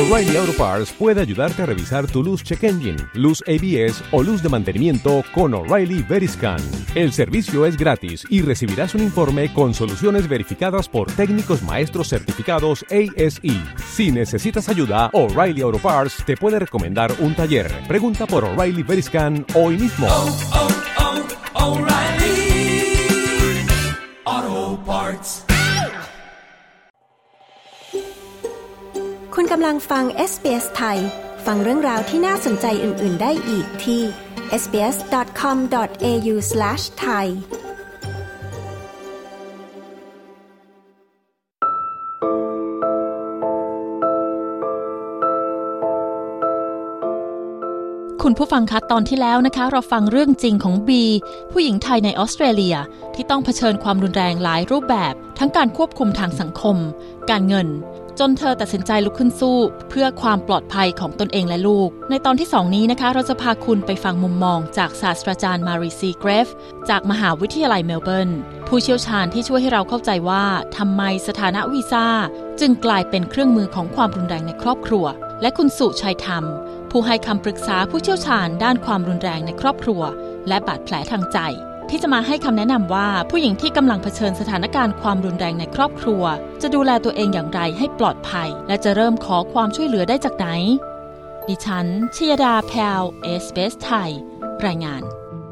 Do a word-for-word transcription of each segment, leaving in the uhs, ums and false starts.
O'Reilly Auto Parts puede ayudarte a revisar tu luz check engine, luz A B S o luz de mantenimiento con O'Reilly Veriscan. El servicio es gratis y recibirás un informe con soluciones verificadas por técnicos maestros certificados A S E. Si necesitas ayuda, O'Reilly Auto Parts te puede recomendar un taller. Pregunta por O'Reilly Veriscan hoy mismo. Oh, oh, oh, O'Reilly Auto Parts. คุณกำลังฟัง เอส บี เอส ไทยฟังเรื่องราวที่น่าสนใจอื่นๆได้อีกที่ เอส บี เอส ดอท คอม ดอท เอ ยู สแลช ไทยคุณผู้ฟังคะตอนที่แล้วนะคะเราฟังเรื่องจริงของบีผู้หญิงไทยในออสเตรเลียที่ต้องเผชิญความรุนแรงหลายรูปแบบทั้งการควบคุมทางสังคมการเงินจนเธอตัดสินใจลุกขึ้นสู้เพื่อความปลอดภัยของตนเองและลูกในตอนที่สองนี้นะคะเราจะพาคุณไปฟังมุมมองจากศาสตราจารย์มารีซีเกรฟจากมหาวิทยาลัยเมลเบิร์นผู้เชี่ยวชาญที่ช่วยให้เราเข้าใจว่าทำไมสถานะวีซ่าจึงกลายเป็นเครื่องมือของความรุนแรงในครอบครัวและคุณสุชัยธรรมผู้ให้คำปรึกษาผู้เชี่ยวชาญด้านความรุนแรงในครอบครัวและบาดแผลทางใจที่จะมาให้คำแนะนำว่าผู้หญิงที่กำลังเผชิญสถานการณ์ความรุนแรงในครอบครัวจะดูแลตัวเองอย่างไรให้ปลอดภัยและจะเริ่มขอความช่วยเหลือได้จากไหนดิฉันชยดาแพรว เอส บี เอส ไทยรายงาน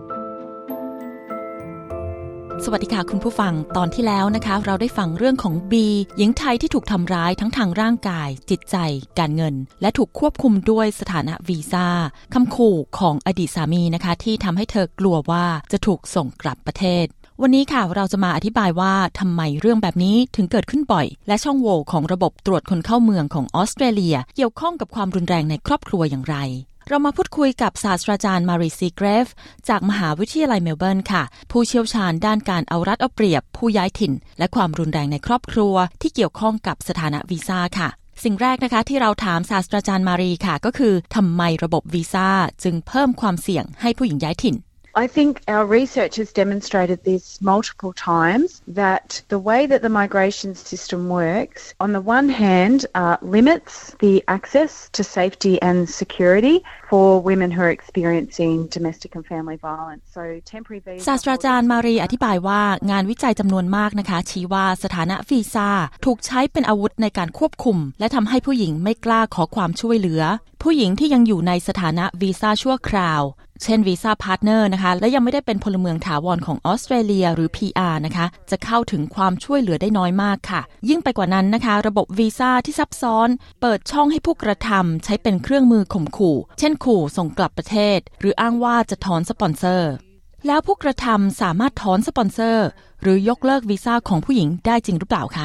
สวัสดีค่ะคุณผู้ฟังตอนที่แล้วนะคะเราได้ฟังเรื่องของบีหญิงไทยที่ถูกทำร้ายทั้งทางร่างกายจิตใจการเงินและถูกควบคุมด้วยสถานะวีซ่าคำขู่ของอดีตสามีนะคะที่ทำให้เธอกลัวว่าจะถูกส่งกลับประเทศวันนี้ค่ะเราจะมาอธิบายว่าทำไมเรื่องแบบนี้ถึงเกิดขึ้นบ่อยและช่องโหว่ของระบบตรวจคนเข้าเมืองของออสเตรเลียเกี่ยวข้องกับความรุนแรงในครอบครัวอย่างไรเรามาพูดคุยกับศาสตราจารย์มารีซีเกรฟจากมหาวิทยาลัยเมลเบิร์นค่ะผู้เชี่ยวชาญด้านการเอารัดเอาเปรียบผู้ย้ายถิ่นและความรุนแรงในครอบครัวที่เกี่ยวข้องกับสถานะวีซ่าค่ะสิ่งแรกนะคะที่เราถามศาสตราจารย์มารีค่ะก็คือทำไมระบบวีซ่าจึงเพิ่มความเสี่ยงให้ผู้หญิงย้ายถิ่น I think our research has demonstrated this multiple times, that the way that the migration system works, on the one hand, uh, limits the access to safety and security for women who are experiencing domestic and family violence. So temporary visa ศาสตราจารย์มารีอธิบายว่างานวิจัยจำนวนมากนะคะชี้ว่าสถานะวีซ่าถูกใช้เป็นอาวุธในการควบคุมและทำให้ผู้หญิงไม่กล้าขอความช่วยเหลือผู้หญิงที่ยังอยู่ในสถานะวีซ่าชั่วคราวเช่นวีซ่าพาร์ทเนอร์นะคะและยังไม่ได้เป็นพลเมืองถาวรของออสเตรเลียหรือ พี อาร์ นะคะจะเข้าถึงความช่วยเหลือได้น้อยมากค่ะยิ่งไปกว่านั้นนะคะระบบวีซ่าที่ซับซ้อนเปิดช่องให้ผู้กระทำใช้เป็นเครื่องมือข่มขู่เช่นขู่ส่งกลับประเทศหรืออ้างว่าจะถอนสปอนเซอร์แล้วผู้กระทำสามารถถอนสปอนเซอร์หรือยกเลิกวีซ่าของผู้หญิงได้จริงหรือเปล่าคะ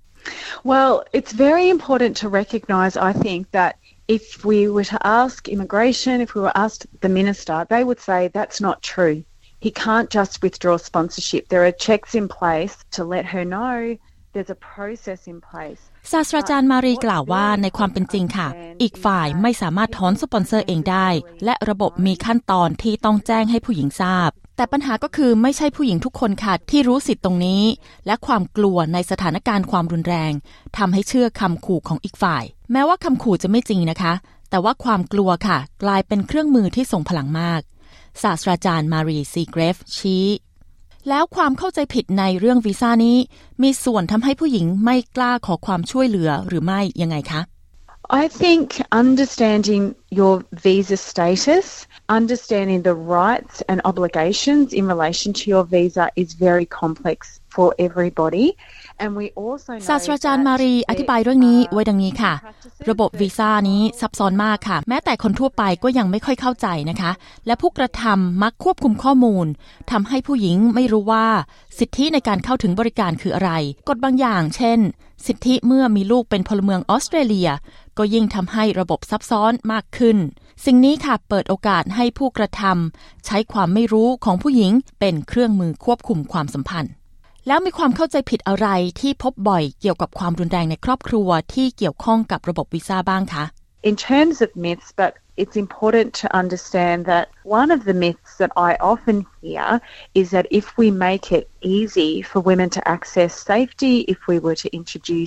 Well, it's very important to recognise, I think, that if we were to ask immigration, if we were asked the minister, they would say that's not true. He can't just withdraw sponsorship. There are checks in place to let her know there's a process in place. ศาสตราจารย์มารีกล่าวว่าในความเป็นจริงค่ะอีกฝ่ายไม่สามารถถอนสปอนเซอร์เองได้และระบบมีขั้นตอนที่ต้องแจ้งให้ผู้หญิงทราบแต่ปัญหาก็คือไม่ใช่ผู้หญิงทุกคนค่ะที่รู้สิทธิ์ตรงนี้และความกลัวในสถานการณ์ความรุนแรงทำให้เชื่อคำขู่ของอีกฝ่ายแม้ว่าคำขู่จะไม่จริงนะคะแต่ว่าความกลัวค่ะกลายเป็นเครื่องมือที่ทรงพลังมากศาสตราจารย์มารีซีเกรฟชี้แล้วความเข้าใจผิดในเรื่องวีซ่านี้มีส่วนทำให้ผู้หญิงไม่กล้าขอความช่วยเหลือหรือไม่ยังไงคะ I think understanding your visa status, understanding the rights and obligations in relation to your visa is very complex for everybody. And we also know ศาสตราจารย์มารีอธิบายเรื่องนี้ไว้ดังนี้ค่ะระบบวีซ่านี้ซับซ้อนมากค่ะแม้แต่คนทั่วไปก็ยังไม่ค่อยเข้าใจนะคะและผู้กระทำมักควบคุมข้อมูลทำให้ผู้หญิงไม่รู้ว่าสิทธิในการเข้าถึงบริการคืออะไรกฎบางอย่างเช่นสิทธิเมื่อมีลูกเป็นพลเมืองออสเตรเลียก็ยิ่งทำให้ระบบซับซ้อนมากขึ้นสิ่งนี้ค่ะเปิดโอกาสให้ผู้กระทำใช้ความไม่รู้ของผู้หญิงเป็นเครื่องมือควบคุมความสัมพันธ์แล้วมีความเข้าใจผิดอะไรที่พบบ่อยเกี่ยวกับความรุนแรงในครอบครัวที่เกี่ยวข้องกับระบบวีซ่าบ้างคะ In terms of myths, but it's important to understand that one of the myths that I often hear is that if we make it easy for women to access safety, if we were to introduce a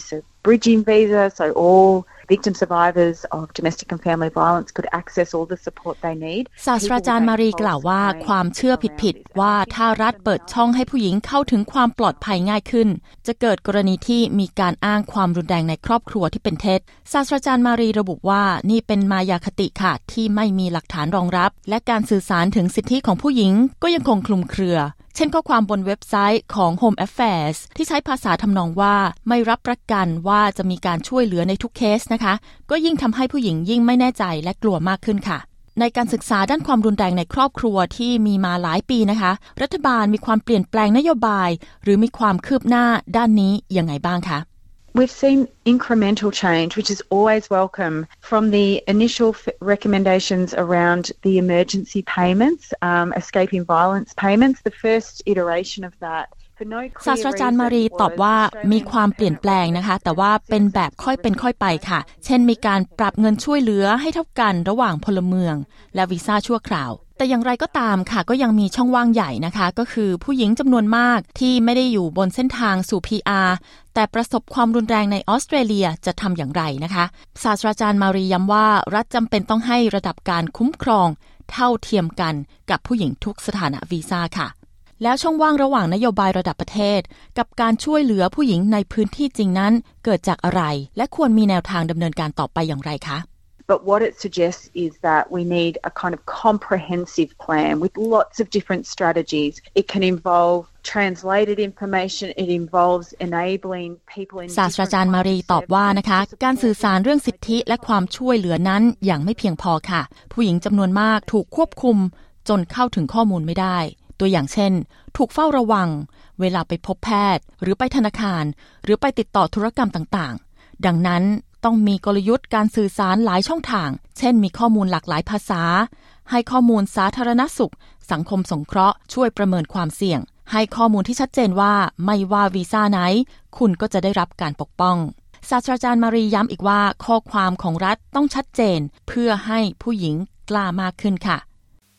bridging visa, so all victim survivors of domestic and family violence could access all the support they need. ศาสตราจารย์มารีกล่าวว่าความเชื่อผิดๆว่าถ้ารัฐเปิดช่องให้ผู้หญิงเข้าถึงความปลอดภัยง่ายขึ้นจะเกิดกรณีที่มีการอ้างความรุนแรงในครอบครัวที่เป็นเท็จศาสตราจารย์มารีระบุว่านี่เป็นมายาคติค่ะที่ไม่มีหลักฐานรองรับและการสื่อสารถึงสิทธิของผู้หญิงก็ยังคงคลุมเครือเช่นข้อความบนเว็บไซต์ของ Home Affairs ที่ใช้ภาษาทำนองว่าไม่รับประกันว่าจะมีการช่วยเหลือในทุกเคสนะคะก็ยิ่งทำให้ผู้หญิงยิ่งไม่แน่ใจและกลัวมากขึ้นค่ะในการศึกษาด้านความรุนแรงในครอบครัวที่มีมาหลายปีนะคะรัฐบาลมีความเปลี่ยนแปลงนโยบายหรือมีความคืบหน้าด้านนี้ยังไงบ้างคะ We've seen incremental change, which is always welcome, from the initial f- recommendations around the emergency payments, um, escaping violence payments, the first iteration of that. ศาสตราจารย์มารีตอบว่ามีความเปลี่ยนแปลงนะคะแต่ว่าเป็นแบบค่อยเป็นค่อยไปค่ะเช่นมีการปรับเงินช่วยเหลือให้เท่ากันระหว่างพลเมืองและวีซ่าชั่วคราวแต่อย่างไรก็ตามค่ะก็ยังมีช่องว่างใหญ่นะคะก็คือผู้หญิงจำนวนมากที่ไม่ได้อยู่บนเส้นทางสู่ พี อาร์ แต่ประสบความรุนแรงในออสเตรเลียจะทำอย่างไรนะคะศาสตราจารย์มารีย้ำว่ารัฐจำเป็นต้องให้ระดับการคุ้มครองเท่าเทียมกันกับผู้หญิงทุกสถานะวีซ่าค่ะแล้วช่องว่างระหว่างนโยบายระดับประเทศกับการช่วยเหลือผู้หญิงในพื้นที่จริงนั้นเกิดจากอะไรและควรมีแนวทางดำเนินการต่อไปอย่างไรคะ But what it suggests is that we need a kind of comprehensive plan with lots of different strategies. It can involve translated information. It involves enabling people in ศาสตราจารย์มารีตอบว่านะคะการสื่อสารเรื่องสิทธิและความช่วยเหลือนั้นอย่างไม่เพียงพอค่ะผู้หญิงจำนวนมากถูกควบคุมจนเข้าถึงข้อมูลไม่ได้ตัวอย่างเช่นถูกเฝ้าระวังเวลาไปพบแพทย์หรือไปธนาคารหรือไปติดต่อธุรกรรมต่างๆดังนั้นต้องมีกลยุทธ์การสื่อสารหลายช่องทางเช่นมีข้อมูลหลากหลายภาษาให้ข้อมูลสาธารณสุขสังคมสงเคราะห์ช่วยประเมินความเสี่ยงให้ข้อมูลที่ชัดเจนว่าไม่ว่าวีซ่าไหนคุณก็จะได้รับการปกป้องศาสตราจารย์มารีย้ำอีกว่าข้อความของรัฐต้องชัดเจนเพื่อให้ผู้หญิงกล้ามากขึ้นค่ะ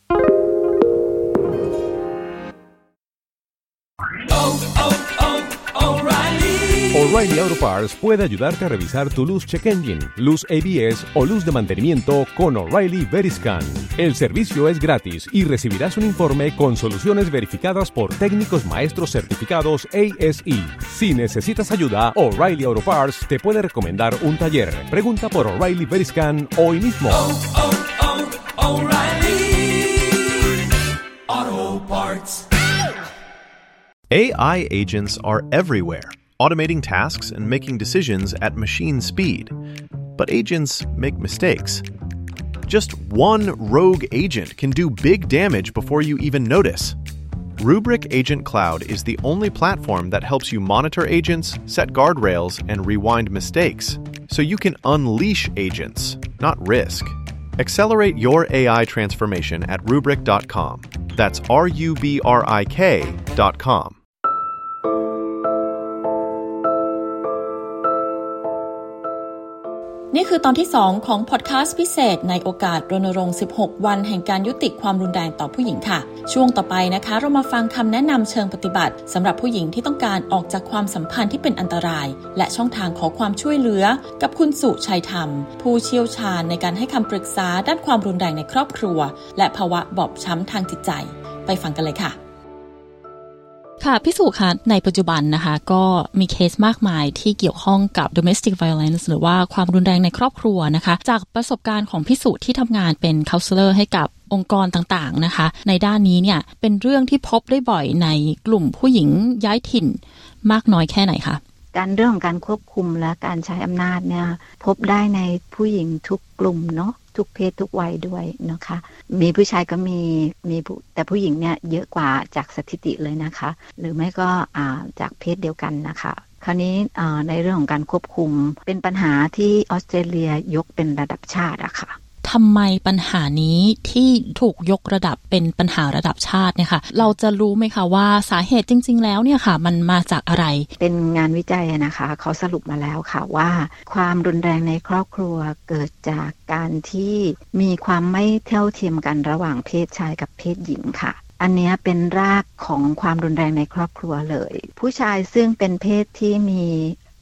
O'Reilly Auto Parts puede ayudarte a revisar tu luz check engine, luz A B S o luz de mantenimiento con O'Reilly Veriscan. El servicio es gratis y recibirás un informe con soluciones verificadas por técnicos maestros certificados A S E. Si necesitas ayuda, O'Reilly Auto Parts te puede recomendar un taller. Pregunta por O'Reilly Veriscan hoy mismo. Oh, oh, oh, O'Reilly Auto Parts. A I agents are everywhere, automating tasks and making decisions at machine speed. But agents make mistakes. Just one rogue agent can do big damage before you even notice. Rubrik Agent Cloud is the only platform that helps you monitor agents, set guardrails, and rewind mistakes, so you can unleash agents, not risk. Accelerate your A I transformation at rubrik dot com. That's R U B R I K dot com. นี่คือตอนที่สองของพอดคาสต์พิเศษในโอกาสรณรงค์สิบหกวันแห่งการยุติความรุนแรงต่อผู้หญิงค่ะช่วงต่อไปนะคะเรามาฟังคำแนะนำเชิงปฏิบัติสำหรับผู้หญิงที่ต้องการออกจากความสัมพันธ์ที่เป็นอันตรายและช่องทางขอความช่วยเหลือกับคุณสุชัยธรรมผู้เชี่ยวชาญในการให้คำปรึกษาด้านความรุนแรงในครอบครัวและภาวะบอบช้ำทางจิตใจไปฟังกันเลยค่ะค่ะพี่สุคะในปัจจุบันนะคะก็มีเคสมากมายที่เกี่ยวข้องกับ domestic violence หรือว่าความรุนแรงในครอบครัวนะคะจากประสบการณ์ของพี่สุที่ทำงานเป็น counselor ให้กับองค์กรต่างๆนะคะในด้านนี้เนี่ยเป็นเรื่องที่พบได้บ่อยในกลุ่มผู้หญิงย้ายถิ่นมากน้อยแค่ไหนคะการเรื่องของการควบคุมและการใช้อำนาจเนี่ยพบได้ในผู้หญิงทุกกลุ่มเนาะทุกเพศทุกวัยด้วยนะคะมีผู้ชายก็มีมีแต่ผู้หญิงเนี่ยเยอะกว่าจากสถิติเลยนะคะหรือไม่ก็อ่าจากเพศเดียวกันนะคะคราวนี้อ่าในเรื่องของการควบคุมเป็นปัญหาที่ออสเตรเลียยกเป็นระดับชาติอะค่ะทำไมปัญหานี้ที่ถูกยกระดับเป็นปัญหาระดับชาติเนี่ยค่ะเราจะรู้ไหมคะว่าสาเหตุจริงๆแล้วเนี่ยค่ะมันมาจากอะไรเป็นงานวิจัยนะคะเขาสรุปมาแล้วค่ะว่าความรุนแรงในครอบครัวเกิดจากการที่มีความไม่เท่าเทียมกันระหว่างเพศชายกับเพศหญิงค่ะอันนี้เป็นรากของความรุนแรงในครอบครัวเลยผู้ชายซึ่งเป็นเพศที่มี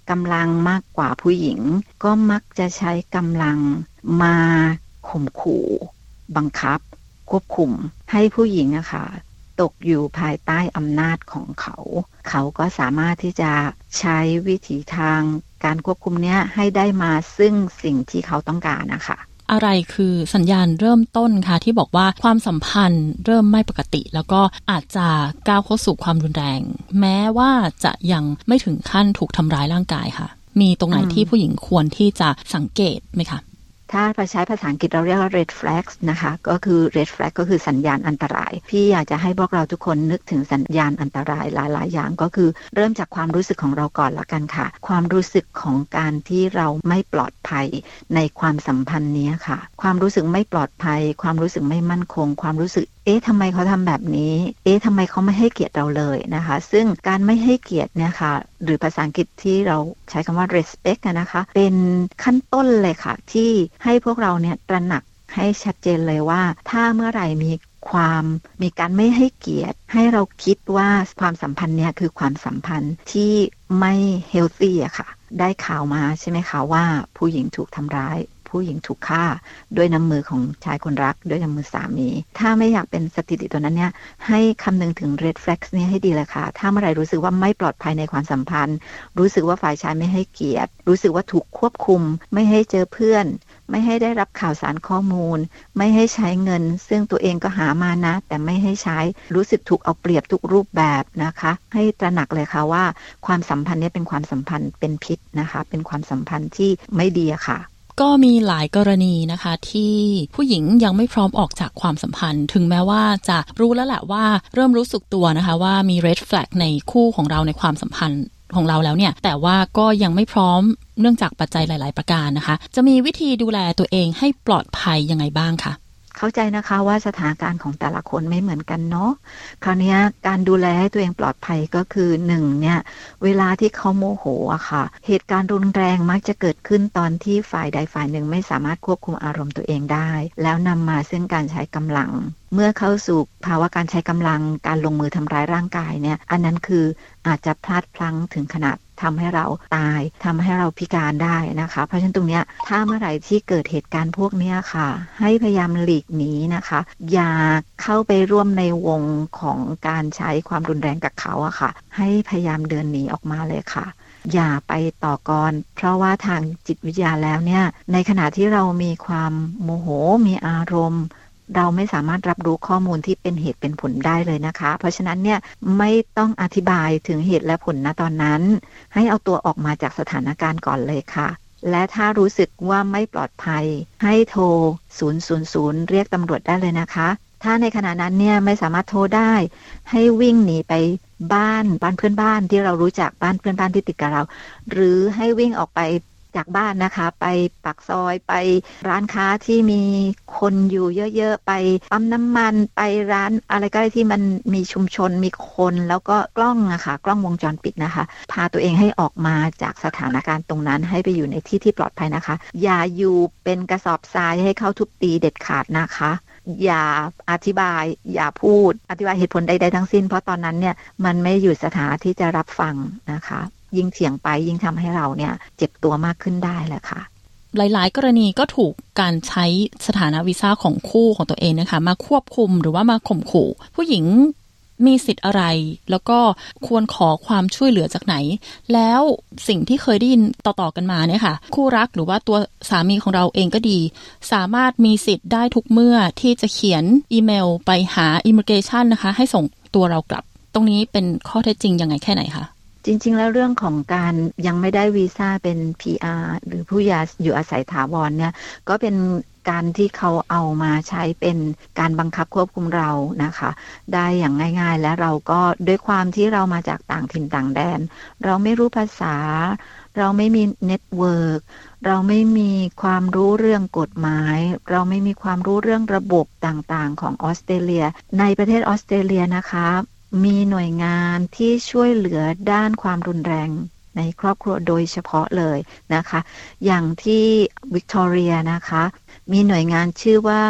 กำลังมากกว่าผู้หญิงก็มักจะใช้กำลังมาข่มขู่บังคับควบคุมให้ผู้หญิงอะค่ะตกอยู่ภายใต้อำนาจของเขาเขาก็สามารถที่จะใช้วิถีทางการควบคุมเนี้ยให้ได้มาซึ่งสิ่งที่เขาต้องการนะคะอะไรคือสัญญาณเริ่มต้นคะที่บอกว่าความสัมพันธ์เริ่มไม่ปกติแล้วก็อาจจะก้าวเข้าสู่ความรุนแรงแม้ว่าจะยังไม่ถึงขั้นถูกทำร้ายร่างกายค่ะมีตรงไหนที่ผู้หญิงควรที่จะสังเกตไหมคะถ้าใช้ภาษาอังกฤษเราเรียกว่า red flags นะคะก็คือ red flag ก็คือสัญญาณอันตรายพี่อยากจะให้พวกเราทุกคนนึกถึงสัญญาณอันตรายหลายๆอย่างก็คือเริ่มจากความรู้สึกของเราก่อนละกันค่ะความรู้สึกของการที่เราไม่ปลอดภัยในความสัมพันธ์นี้ค่ะความรู้สึกไม่ปลอดภัยความรู้สึกไม่มั่นคงความรู้สึกเอ๊ะทำไมเขาทำแบบนี้เอ๊ะทำไมเขาไม่ให้เกียรติเราเลยนะคะซึ่งการไม่ให้เกียรติเนี่ยค่ะหรือภาษาอังกฤษที่เราใช้คำว่า respect นะคะเป็นขั้นต้นเลยค่ะที่ให้พวกเราเนี่ยตระหนักให้ชัดเจนเลยว่าถ้าเมื่อไหร่มีความมีการไม่ให้เกียรติให้เราคิดว่าความสัมพันธ์เนี่ยคือความสัมพันธ์ที่ไม่ healthy อะค่ะได้ข่าวมาใช่ไหมคะว่าผู้หญิงถูกทำร้ายผู้หญิงถูกฆ่าด้วยน้ำมือของชายคนรักด้วยน้ำมือสามีถ้าไม่อยากเป็นสถิติตัวนั้นเนี่ยให้คำนึงถึง red flags เนี่ยให้ดีเลยค่ะถ้าเมื่อไหร่รู้สึกว่าไม่ปลอดภัยในความสัมพันธ์รู้สึกว่าฝ่ายชายไม่ให้เกียรติรู้สึกว่าถูกควบคุมไม่ให้เจอเพื่อนไม่ให้ได้รับข่าวสารข้อมูลไม่ให้ใช้เงินซึ่งตัวเองก็หามานะแต่ไม่ให้ใช้รู้สึกถูกเอาเปรียบทุกรูปแบบนะคะให้ตระหนักเลยค่ะว่าความสัมพันธ์นี้เป็นความสัมพันธ์เป็นพิษนะคะเป็นความสัมพันธ์ที่ไม่ดีค่ะก็มีหลายกรณีนะคะที่ผู้หญิงยังไม่พร้อมออกจากความสัมพันธ์ถึงแม้ว่าจะรู้แล้วแหละว่าเริ่มรู้สึกตัวนะคะว่ามี red flag ในคู่ของเราในความสัมพันธ์ของเราแล้วเนี่ยแต่ว่าก็ยังไม่พร้อมเนื่องจากปัจจัยหลายๆประการนะคะจะมีวิธีดูแลตัวเองให้ปลอดภัยยังไงบ้างคะเข้าใจนะคะว่าสถานการณ์ของแต่ละคนไม่เหมือนกันเนาะคราวนี้การดูแลให้ตัวเองปลอดภัยก็คือหนึ่งเนี่ยเวลาที่เขาโมโหอะค่ะเหตุการณ์รุนแรงมักจะเกิดขึ้นตอนที่ฝ่ายใดฝ่ายหนึ่งไม่สามารถควบคุมอารมณ์ตัวเองได้แล้วนำมาซึ่งการใช้กำลังเมื่อเข้าสู่ภาวะการใช้กำลังการลงมือทำร้ายร่างกายเนี่ยอันนั้นคืออาจจะพลาดพลั้งถึงขนาดทำให้เราตายทำให้เราพิการได้นะคะเพราะฉะนั้นตรงเนี้ยถ้าเมื่อไหร่ที่เกิดเหตุการณ์พวกนี้ค่ะให้พยายามหลีกหนีนะคะอย่าเข้าไปร่วมในวงของการใช้ความรุนแรงกับเขาอะค่ะให้พยายามเดินหนีออกมาเลยค่ะอย่าไปต่อกรเพราะว่าทางจิตวิทยาแล้วเนี่ยในขณะที่เรามีความโมโหมีอารมณ์เราไม่สามารถรับรู้ข้อมูลที่เป็นเหตุเป็นผลได้เลยนะคะเพราะฉะนั้นเนี่ยไม่ต้องอธิบายถึงเหตุและผลณตอนนั้นให้เอาตัวออกมาจากสถานการณ์ก่อนเลยค่ะและถ้ารู้สึกว่าไม่ปลอดภัยให้โทรศูนย์ ศูนย์ ศูนย์เรียกตำรวจได้เลยนะคะถ้าในขณะนั้นเนี่ยไม่สามารถโทรได้ให้วิ่งหนีไปบ้านบ้านเพื่อนบ้านที่เรารู้จักบ้านเพื่อนบ้านที่ติดกับเราหรือให้วิ่งออกไปจากบ้านนะคะไปปากซอยไปร้านค้าที่มีคนอยู่เยอะๆไปปั๊มน้ำมันไปร้านอะไรก็ได้ที่มันมีชุมชนมีคนแล้วก็กล้องนะคะกล้องวงจรปิดนะคะพาตัวเองให้ออกมาจากสถานการณ์ตรงนั้นให้ไปอยู่ในที่ที่ปลอดภัยนะคะอย่าอยู่เป็นกระสอบทรายให้เขาทุบตีเด็ดขาดนะคะอย่าอธิบายอย่าพูดอธิบายเหตุผลใดๆทั้งสิ้นเพราะตอนนั้นเนี่ยมันไม่อยู่สถานที่จะรับฟังนะคะยิ่งเถียงไปยิ่งทำให้เราเนี่ยเจ็บตัวมากขึ้นได้แหละค่ะหลายๆกรณีก็ถูกการใช้สถานะวีซ่าของคู่ของตัวเองนะคะมาควบคุมหรือว่ามาข่มขู่ผู้หญิงมีสิทธิ์อะไรแล้วก็ควรขอความช่วยเหลือจากไหนแล้วสิ่งที่เคยได้ยินต่อๆกันมาเนี่ยค่ะคู่รักหรือว่าตัวสามีของเราเองก็ดีสามารถมีสิทธิ์ได้ทุกเมื่อที่จะเขียนอีเมลไปหา Immigration นะคะให้ส่งตัวเรากลับตรงนี้เป็นข้อเท็จจริงยังไงแค่ไหนคะจริงๆแล้วเรื่องของการยังไม่ได้วีซ่าเป็น พี อาร์ หรือผู้อยู่อาศัยถาวรเนี่ยก็เป็นการที่เขาเอามาใช้เป็นการบังคับควบคุมเรานะคะได้อย่างง่ายๆและเราก็ด้วยความที่เรามาจากต่างถิ่นต่างแดนเราไม่รู้ภาษาเราไม่มีเน็ตเวิร์กเราไม่มีความรู้เรื่องกฎหมายเราไม่มีความรู้เรื่องระบบต่างๆของออสเตรเลียในประเทศออสเตรเลียนะคะมีหน่วยงานที่ช่วยเหลือด้านความรุนแรงในครอบครัวโดยเฉพาะเลยนะคะอย่างที่วิกตอเรียนะคะมีหน่วยงานชื่อว่า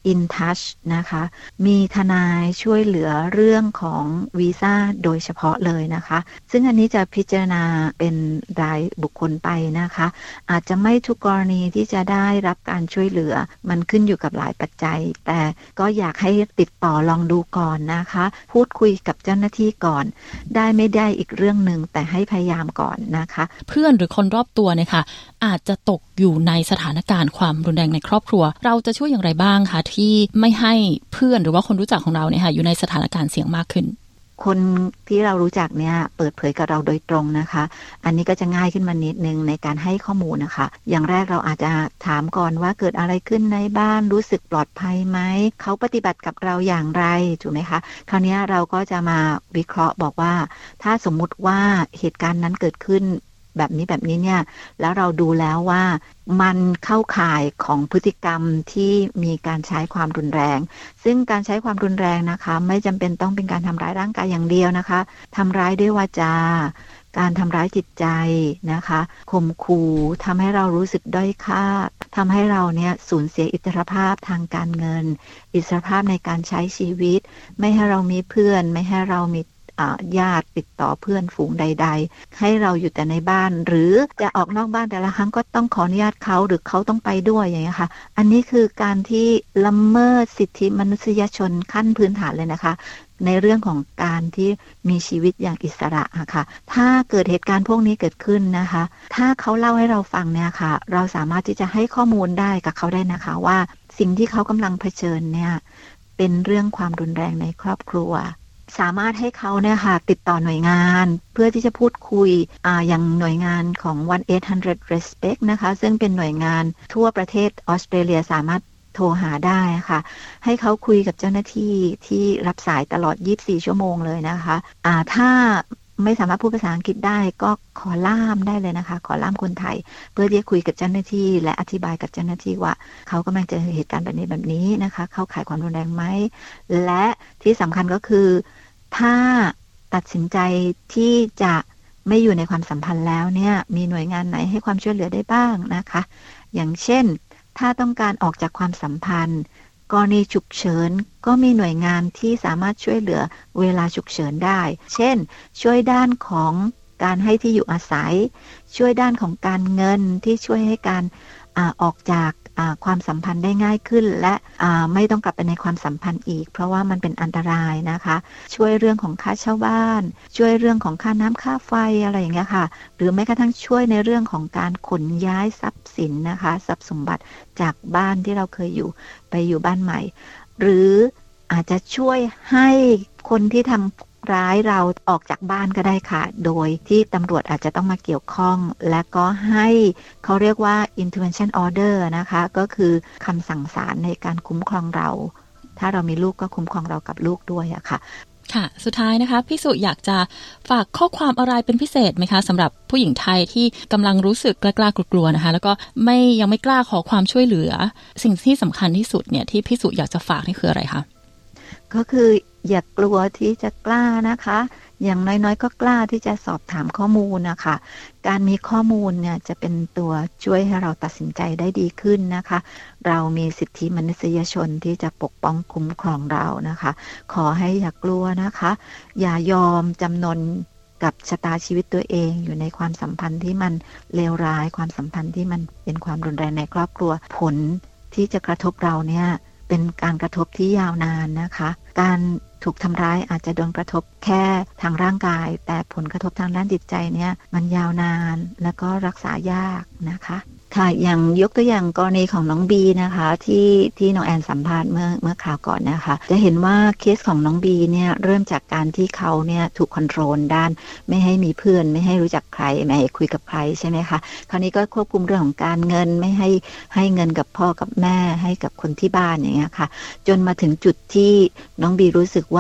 InTouch นะคะมีทนายช่วยเหลือเรื่องของวีซ่าโดยเฉพาะเลยนะคะซึ่งอันนี้จะพิจารณาเป็นรายบุคคลไปนะคะอาจจะไม่ทุกกรณีที่จะได้รับการช่วยเหลือมันขึ้นอยู่กับหลายปัจจัยแต่ก็อยากให้ติดต่อลองดูก่อนนะคะพูดคุยกับเจ้าหน้าที่ก่อนได้ไม่ได้อีกเรื่องนึงแต่ให้พยายามก่อนนะคะเพื่อนหรือคนรอบตัวเนี่ยค่ะอาจจะตกอยู่ในสถานการณ์ความรุนแรงในครอบครัวเราจะช่วยอย่างไรบ้างคะที่ไม่ให้เพื่อนหรือว่าคนรู้จักของเราเนี่ยค่ะอยู่ในสถานการณ์เสี่ยงมากขึ้นคนที่เรารู้จักเนี่ยเปิดเผยกับเราโดยตรงนะคะอันนี้ก็จะง่ายขึ้นมานิดนึงในการให้ข้อมูลนะคะอย่างแรกเราอาจจะถามก่อนว่าเกิดอะไรขึ้นในบ้านรู้สึกปลอดภัยไหมเขาปฏิบัติกับเราอย่างไรถูกไหมคะคราวนี้เราก็จะมาวิเคราะห์บอกว่าถ้าสมมุติว่าเหตุการณ์นั้นเกิดขึ้นแบบนี้แบบนี้เนี่ยแล้วเราดูแล้วว่ามันเข้าข่ายของพฤติกรรมที่มีการใช้ความรุนแรงซึ่งการใช้ความรุนแรงนะคะไม่จำเป็นต้องเป็นการทำร้ายร่างกายอย่างเดียวนะคะทำร้ายด้วยวาจาการทำร้ายจิตใจนะคะข่มขู่ทำให้เรารู้สึกด้อยค่าทำให้เราเนี่ยสูญเสียอิสรภาพทางการเงินอิสรภาพในการใช้ชีวิตไม่ให้เรามีเพื่อนไม่ให้เรามีญาติติดต่อเพื่อนฝูงใดๆให้เราอยู่แต่ในบ้านหรือจะออกนอกบ้านแต่ละครั้งก็ต้องขออนุญาตเขาหรือเขาต้องไปด้วยอย่างนี้ค่ะอันนี้คือการที่ละเมิดสิทธิมนุษยชนขั้นพื้นฐานเลยนะคะในเรื่องของการที่มีชีวิตอย่างอิสระค่ะถ้าเกิดเหตุการณ์พวกนี้เกิดขึ้นนะคะถ้าเขาเล่าให้เราฟังเนี่ยค่ะเราสามารถที่จะให้ข้อมูลได้กับเขาได้นะคะว่าสิ่งที่เขากำลังเผชิญเนี่ยเป็นเรื่องความรุนแรงในครอบครัวสามารถให้เขาเนี่ยค่ะติดต่อหน่วยงานเพื่อที่จะพูดคุยอ่าอย่างหน่วยงานของหนึ่ง แปดศูนย์ respect นะคะซึ่งเป็นหน่วยงานทั่วประเทศออสเตรเลียสามารถโทรหาได้ค่ะให้เขาคุยกับเจ้าหน้าที่ที่รับสายตลอดยี่สิบสี่ชั่วโมงเลยนะคะอ่าถ้าไม่สามารถพูดภาษาอังกฤษได้ก็ขอล่ามได้เลยนะคะขอล่ามคนไทยเพื่อที่จะคุยกับเจ้าหน้าที่และอธิบายกับเจ้าหน้าที่ว่าเขากำลังเจอเหตุการณ์แบบนี้แบบนี้นะคะเข้าข่ายความรุนแรงไหมและที่สำคัญก็คือถ้าตัดสินใจที่จะไม่อยู่ในความสัมพันธ์แล้วเนี่ยมีหน่วยงานไหนให้ความช่วยเหลือได้บ้างนะคะอย่างเช่นถ้าต้องการออกจากความสัมพันธ์กรณีฉุกเฉินก็มีหน่วยงานที่สามารถช่วยเหลือเวลาฉุกเฉินได้เช่นช่วยด้านของการให้ที่อยู่อาศัยช่วยด้านของการเงินที่ช่วยให้การอ่าออกจากความสัมพันธ์ได้ง่ายขึ้นและไม่ต้องกลับไปในความสัมพันธ์อีกเพราะว่ามันเป็นอันตรายนะคะช่วยเรื่องของค่าเช่าบ้านช่วยเรื่องของค่าน้ำค่าไฟอะไรอย่างเงี้ยค่ะหรือแม้กระทั่งช่วยในเรื่องของการขนย้ายทรัพย์สินนะคะทรัพย์สมบัติจากบ้านที่เราเคยอยู่ไปอยู่บ้านใหม่หรืออาจจะช่วยให้คนที่ทำร้ายเราออกจากบ้านก็ได้ค่ะโดยที่ตำรวจอาจจะต้องมาเกี่ยวข้องและก็ให้เขาเรียกว่า intervention order นะคะก็คือคำสั่งศาลในการคุ้มครองเราถ้าเรามีลูกก็คุ้มครองเรากับลูกด้วยอะค่ะค่ะสุดท้ายนะคะพี่สุอยากจะฝากข้อความอะไรเป็นพิเศษไหมคะสำหรับผู้หญิงไทยที่กำลังรู้สึกกล้ากลัวๆนะคะแล้วก็ไม่ยังไม่กล้าขอความช่วยเหลือสิ่งที่สำคัญที่สุดเนี่ยที่พี่สุอยากจะฝากนี่คืออะไรคะก็คืออย่ากลัวที่จะกล้านะคะอย่างน้อยๆก็กล้าที่จะสอบถามข้อมูลนะคะการมีข้อมูลเนี่ยจะเป็นตัวช่วยให้เราตัดสินใจได้ดีขึ้นนะคะเรามีสิทธิมนุษยชนที่จะปกป้องคุ้มครองเรานะคะขอให้อย่ากลัวนะคะอย่ายอมจำนนกับชะตาชีวิตตัวเองอยู่ในความสัมพันธ์ที่มันเลวร้ายความสัมพันธ์ที่มันเป็นความรุนแรงในครอบครัวผลที่จะกระทบเราเนี่ยเป็นการกระทบที่ยาวนานนะคะการถูกทำร้ายอาจจะโดนกระทบแค่ทางร่างกายแต่ผลกระทบทางด้านจิตใจเนี่ยมันยาวนานแล้วก็รักษายากนะคะค่ะอย่างยกตัวอย่างกรณีของน้องบีนะคะที่ที่น้องแอนสัมภาษณ์เมื่อเมื่อคราวก่อนนะคะจะเห็นว่าเคสของน้องบีเนี่ยเริ่มจากการที่เขาเนี่ยถูกคอนโทรลด้านไม่ให้มีเพื่อนไม่ให้รู้จักใครไม่ให้คุยกับใครใช่ไหมคะคราวนี้ก็ควบคุมเรื่องของการเงินไม่ให้ให้เงินกับพ่อกับแม่ให้กับคนที่บ้านอย่างเงี้ยค่ะจนมาถึงจุดที่น้องบีรู้สึกว่า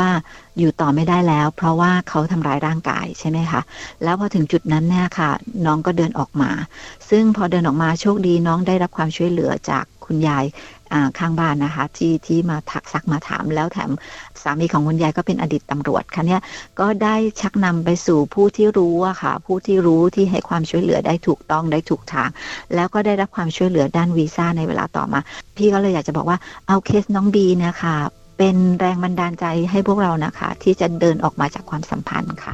อยู่ต่อไม่ได้แล้วเพราะว่าเขาทำร้ายร่างกายใช่ไหมคะแล้วพอถึงจุดนั้นเนี่ยค่ะน้องก็เดินออกมาซึ่งพอเดินออกมาโชคดีน้องได้รับความช่วยเหลือจากคุณยายข้างบ้านนะคะที่ที่มาถักซักมาถามแล้วแถมสามีของคุณยายก็เป็นอดีตตำรวจค่ะเนี่ยก็ได้ชักนำไปสู่ผู้ที่รู้อะค่ะผู้ที่รู้ที่ให้ความช่วยเหลือได้ถูกต้องได้ถูกทางแล้วก็ได้รับความช่วยเหลือด้านวีซ่าในเวลาต่อมาพี่ก็เลยอยากจะบอกว่าเอาเคสน้องบีนะคะเป็นแรงบันดาลใจให้พวกเรานะคะที่จะเดินออกมาจากความสัมพันธ์ค่ะ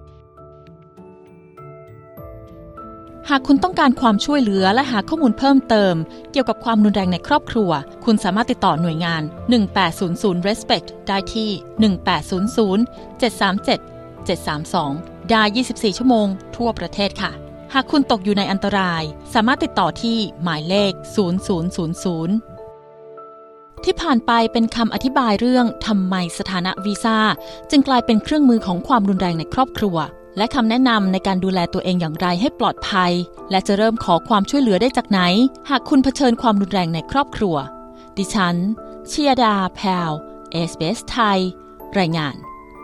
หากคุณต้องการความช่วยเหลือและหาข้อมูลเพิ่มเติมเกี่ยวกับความรุนแรงในครอบครัวคุณสามารถติดต่อหน่วยงานหนึ่งแปดศูนย์ศูนย์ Respect ได้ที่หนึ่งแปดศูนย์ศูนย์ เจ็ดสามเจ็ด เจ็ดสามสองได้ยี่สิบสี่ชั่วโมงทั่วประเทศค่ะหากคุณตกอยู่ในอันตรายสามารถติดต่อที่หมายเลขศูนย์ ศูนย์ ศูนย์ ศูนย์ที่ผ่านไปเป็นคำอธิบายเรื่องทำไมสถานะวีซ่าจึงกลายเป็นเครื่องมือของความรุนแรงในครอบครัวและคำแนะนำในการดูแลตัวเองอย่างไรให้ปลอดภัยและจะเริ่มขอความช่วยเหลือได้จากไหนหากคุณเผชิญความรุนแรงในครอบครัวดิฉันชยดาแพรว เอ เอส บี เอส ไทยรายงาน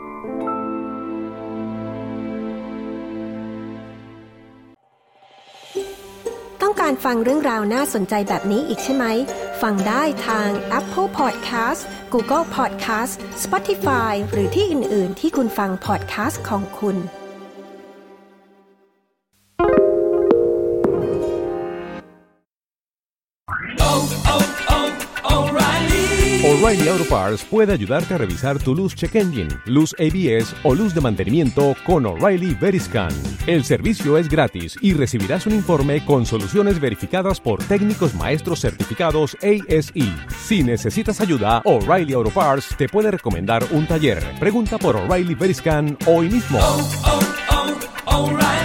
ต้องการฟังเรื่องราวน่าสนใจแบบนี้อีกใช่ไหมฟังได้ทาง Apple Podcast Google Podcast Spotify หรือที่อื่นๆที่คุณฟัง podcast ของคุณ O'Reilly Auto Parts puede ayudarte a revisar tu luz check engine, luz A B S o luz de mantenimiento con O'Reilly Veriscan. El servicio es gratis y recibirás un informe con soluciones verificadas por técnicos maestros certificados A S E. Si necesitas ayuda, O'Reilly Auto Parts te puede recomendar un taller. Pregunta por O'Reilly Veriscan hoy mismo. Oh, oh, oh, O'Reilly.